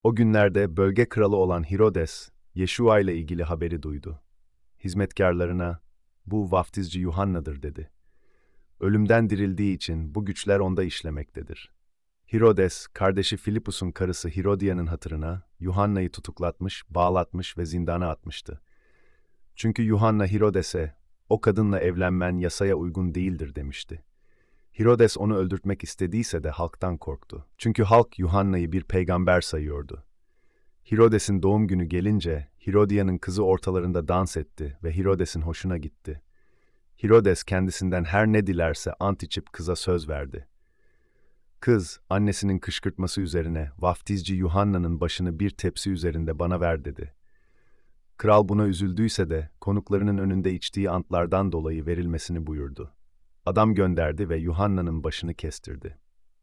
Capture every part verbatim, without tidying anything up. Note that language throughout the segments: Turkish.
O günlerde bölge kralı olan Hirodes, Yeşua ile ilgili haberi duydu. Hizmetkarlarına, "Bu vaftizci Yuhanna'dır," dedi. "Ölümden dirildiği için bu güçler onda işlemektedir." Hirodes, kardeşi Filipus'un karısı Hirodia'nın hatırına Yuhanna'yı tutuklatmış, bağlatmış ve zindana atmıştı. Çünkü Yuhanna Hirodes'e, "O kadınla evlenmen yasaya uygun değildir," demişti. Hirodes onu öldürtmek istediyse de halktan korktu. Çünkü halk Yuhanna'yı bir peygamber sayıyordu. Hirodes'in doğum günü gelince, Hirodia'nın kızı ortalarında dans etti ve Hirodes'in hoşuna gitti. Hirodes kendisinden her ne dilerse ant içip kıza söz verdi. Kız, annesinin kışkırtması üzerine vaftizci Yuhanna'nın başını bir tepsi üzerinde bana ver dedi. Kral buna üzüldüyse de konuklarının önünde içtiği antlardan dolayı verilmesini buyurdu. Adam gönderdi ve Yuhanna'nın başını kestirdi.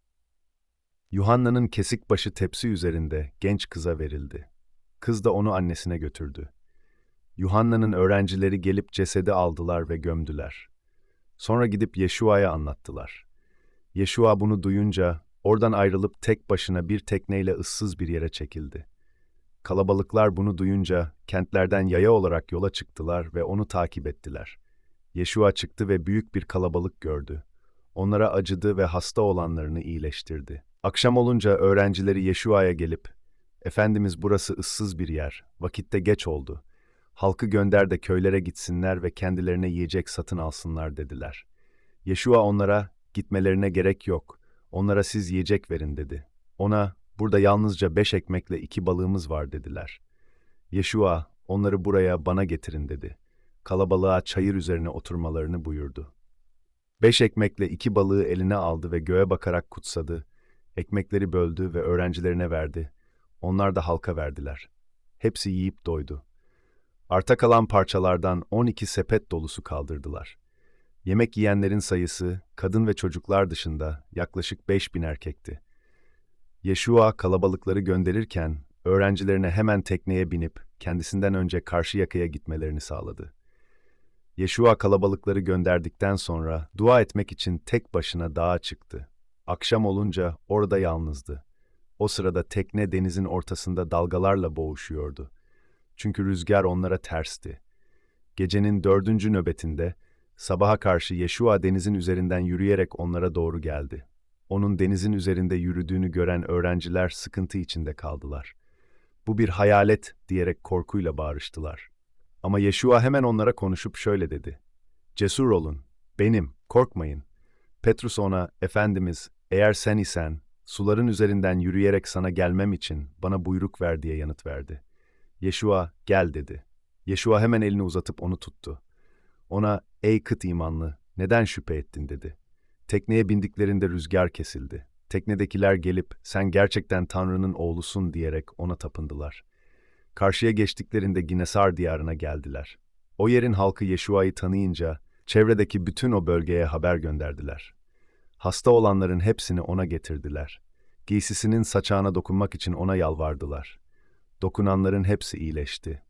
Yuhanna'nın kesik başı tepsi üzerinde genç kıza verildi. Kız da onu annesine götürdü. Yuhanna'nın öğrencileri gelip cesedi aldılar ve gömdüler. Sonra gidip Yeşua'ya anlattılar. Yeşua bunu duyunca oradan ayrılıp tek başına bir tekneyle ıssız bir yere çekildi. Kalabalıklar bunu duyunca kentlerden yaya olarak yola çıktılar ve onu takip ettiler. Yeşua çıktı ve büyük bir kalabalık gördü. Onlara acıdı ve hasta olanlarını iyileştirdi. Akşam olunca öğrencileri Yeşua'ya gelip, "Efendimiz, burası ıssız bir yer, vakitte geç oldu. Halkı gönder de köylere gitsinler ve kendilerine yiyecek satın alsınlar," dediler. Yeşua onlara, "Gitmelerine gerek yok, onlara siz yiyecek verin," dedi. Ona, "Burada yalnızca beş ekmekle iki balığımız var," dediler. Yeşua, "Onları buraya bana getirin," dedi. Kalabalığa çayır üzerine oturmalarını buyurdu. Beş ekmekle iki balığı eline aldı ve göğe bakarak kutsadı. Ekmekleri böldü ve öğrencilerine verdi. Onlar da halka verdiler. Hepsi yiyip doydu. Arta kalan parçalardan on iki sepet dolusu kaldırdılar. Yemek yiyenlerin sayısı, kadın ve çocuklar dışında yaklaşık beş bin erkekti. Yeşua kalabalıkları gönderirken, öğrencilerine hemen tekneye binip kendisinden önce karşı yakaya gitmelerini sağladı. Yeşua kalabalıkları gönderdikten sonra dua etmek için tek başına dağa çıktı. Akşam olunca orada yalnızdı. O sırada tekne denizin ortasında dalgalarla boğuşuyordu. Çünkü rüzgar onlara tersti. Gecenin dördüncü nöbetinde, sabaha karşı Yeşua denizin üzerinden yürüyerek onlara doğru geldi. Onun denizin üzerinde yürüdüğünü gören öğrenciler sıkıntı içinde kaldılar. "Bu bir hayalet," diyerek korkuyla bağırıştılar. Ama Yeşua hemen onlara konuşup şöyle dedi: "Cesur olun, benim, korkmayın." Petrus ona, "Efendimiz, eğer sen isen, suların üzerinden yürüyerek sana gelmem için bana buyruk ver," diye yanıt verdi. Yeşua, "Gel," dedi. Yeşua hemen elini uzatıp onu tuttu. Ona, "Ey kıt imanlı, neden şüphe ettin?" dedi. Tekneye bindiklerinde rüzgar kesildi. Teknedekiler gelip, "Sen gerçekten Tanrı'nın oğlusun," diyerek ona tapındılar. Karşıya geçtiklerinde Ginesar diyarına geldiler. O yerin halkı Yeşua'yı tanıyınca, çevredeki bütün o bölgeye haber gönderdiler. Hasta olanların hepsini ona getirdiler. Giysisinin saçağına dokunmak için ona yalvardılar. Dokunanların hepsi iyileşti.